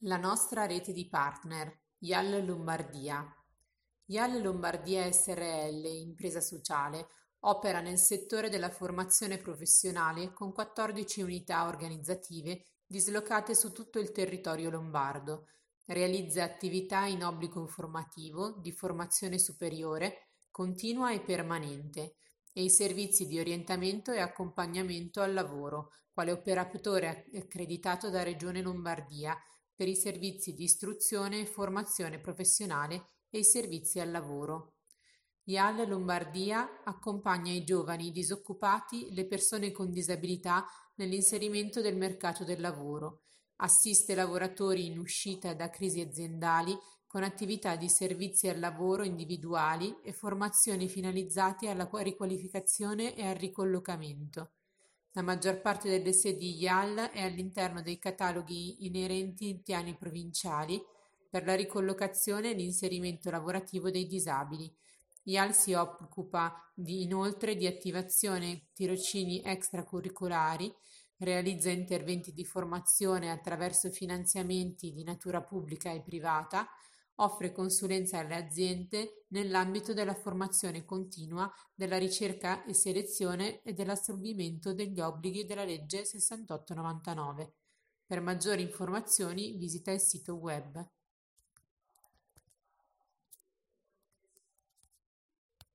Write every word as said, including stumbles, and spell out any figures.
La nostra rete di partner, I A L Lombardia. I A L Lombardia S R L, impresa sociale, opera nel settore della formazione professionale con quattordici unità organizzative dislocate su tutto il territorio lombardo. Realizza attività in obbligo informativo, di formazione superiore, continua e permanente, e i servizi di orientamento e accompagnamento al lavoro, quale operatore accreditato da Regione Lombardia per i servizi di istruzione e formazione professionale e i servizi al lavoro. I A L Lombardia accompagna i giovani, i disoccupati, le persone con disabilità nell'inserimento del mercato del lavoro, assiste lavoratori in uscita da crisi aziendali con attività di servizi al lavoro individuali e formazioni finalizzate alla riqualificazione e al ricollocamento. La maggior parte delle sedi I A L è all'interno dei cataloghi inerenti ai piani provinciali per la ricollocazione e l'inserimento lavorativo dei disabili. I A L si occupa di, inoltre di attivazione tirocini extracurricolari, realizza interventi di formazione attraverso finanziamenti di natura pubblica e privata, offre consulenza alle aziende nell'ambito della formazione continua, della ricerca e selezione e dell'assolvimento degli obblighi della legge sessantotto novantanove. Per maggiori informazioni visita il sito web.